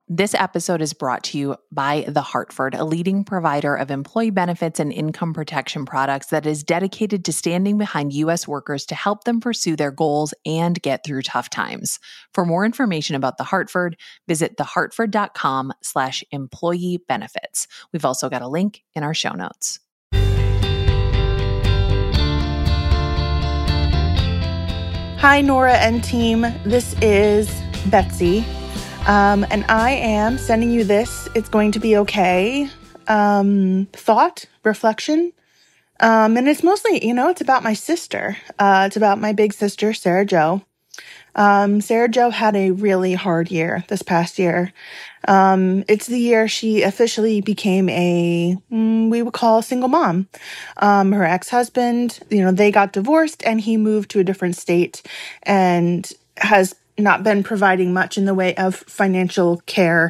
This episode is brought to you by The Hartford, a leading provider of employee benefits and income protection products that is dedicated to standing behind U.S. workers to help them pursue their goals and get through tough times. For more information about The Hartford, visit thehartford.com/employee benefits. We've also got a link in our show notes. Hi, Nora and team. This is Betsy. And I am sending you this. It's going to be okay. Thought, reflection. And it's mostly, it's about my sister. It's about my big sister, Sarah Jo. Sarah Jo had a really hard year this past year. It's the year she officially became we would call a single mom. Her ex-husband, they got divorced and he moved to a different state and has not been providing much in the way of financial care,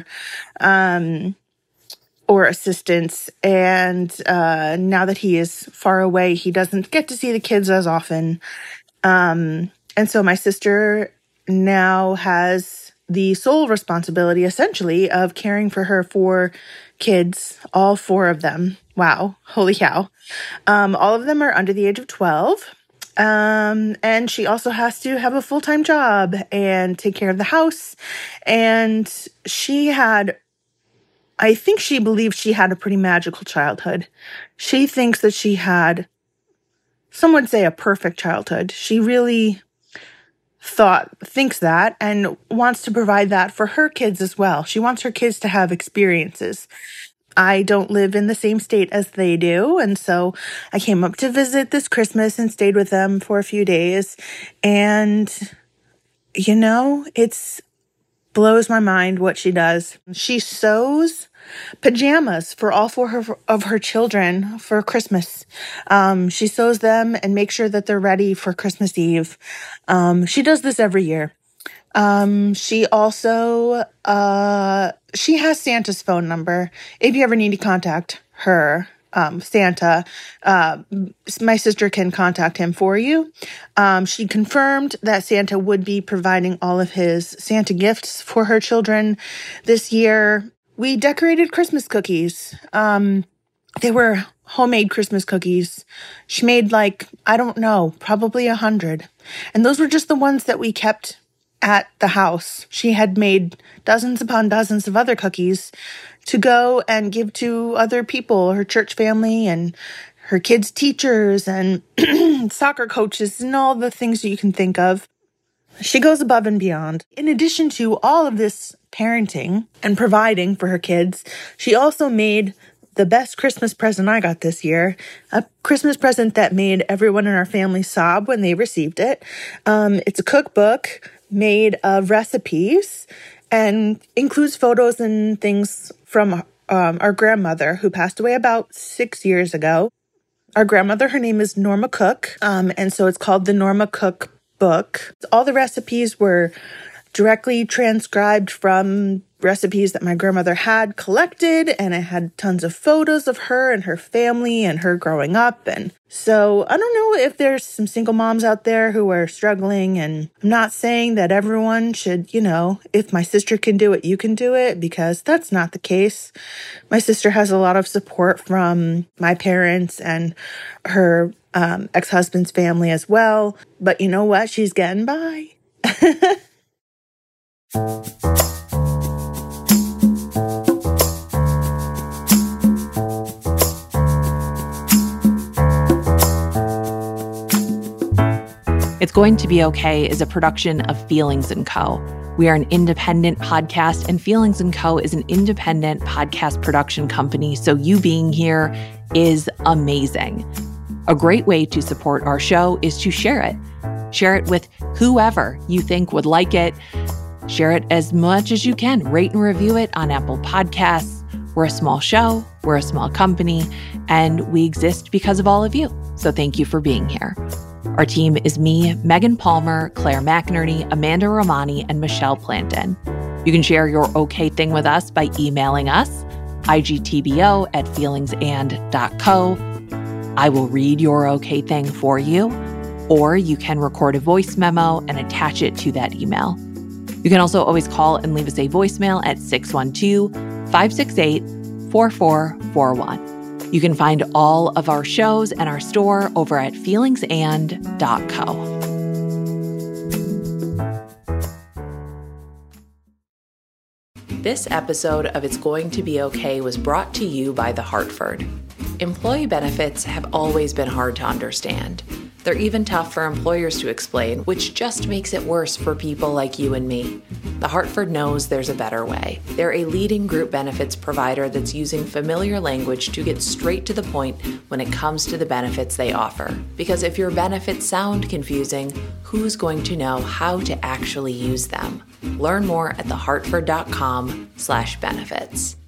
or assistance. And, now that he is far away, he doesn't get to see the kids as often. And so my sister now has the sole responsibility, essentially, of caring for her 4 kids, all 4 of them. Wow. Holy cow. All of them are under the age of 12. And she also has to have a full-time job and take care of the house. And I think she believes she had a pretty magical childhood. She thinks that she had, some would say, a perfect childhood. She really thinks that and wants to provide that for her kids as well. She wants her kids to have experiences. I don't live in the same state as they do, and so I came up to visit this Christmas and stayed with them for a few days. And, it blows my mind what she does. She sews pajamas for all 4 of her children for Christmas. She sews them and makes sure that they're ready for Christmas Eve. She does this every year. She also, she has Santa's phone number. If you ever need to contact her, Santa, my sister can contact him for you. She confirmed that Santa would be providing all of his Santa gifts for her children this year. We decorated Christmas cookies. They were homemade Christmas cookies. She made probably 100. And those were just the ones that we kept at the house. She had made dozens upon dozens of other cookies to go and give to other people, her church family and her kids' teachers and soccer coaches and all the things that you can think of. She goes above and beyond. In addition to all of this parenting and providing for her kids, she also made the best Christmas present I got this year, a Christmas present that made everyone in our family sob when they received it. It's a cookbook made of recipes and includes photos and things from our grandmother who passed away about 6 years ago. Our grandmother, her name is Norma Cook, and so it's called the Norma Cook book. All the recipes were directly transcribed from recipes that my grandmother had collected, and it had tons of photos of her and her family and her growing up. And so I don't know if there's some single moms out there who are struggling, and I'm not saying that everyone should, if my sister can do it, you can do it, because that's not the case. My sister has a lot of support from my parents and her ex-husband's family as well. But you know what? She's getting by. It's Going to Be Okay is a production of Feelings & Co. We are an independent podcast, and Feelings & Co. is an independent podcast production company, so you being here is amazing. A great way to support our show is to share it. Share it with whoever you think would like it. Share it as much as you can. Rate and review it on Apple Podcasts. We're a small show, we're a small company, and we exist because of all of you. So thank you for being here. Our team is me, Megan Palmer, Claire McInerney, Amanda Romani, and Michelle Planton. You can share your okay thing with us by emailing us, igtbo@feelingsand.co. I will read your okay thing for you, or you can record a voice memo and attach it to that email. You can also always call and leave us a voicemail at 612-568-4441. You can find all of our shows and our store over at feelingsand.co. This episode of It's Going to Be Okay was brought to you by The Hartford. Employee benefits have always been hard to understand. They're even tough for employers to explain, which just makes it worse for people like you and me. The Hartford knows there's a better way. They're a leading group benefits provider that's using familiar language to get straight to the point when it comes to the benefits they offer. Because if your benefits sound confusing, who's going to know how to actually use them? Learn more at thehartford.com/benefits.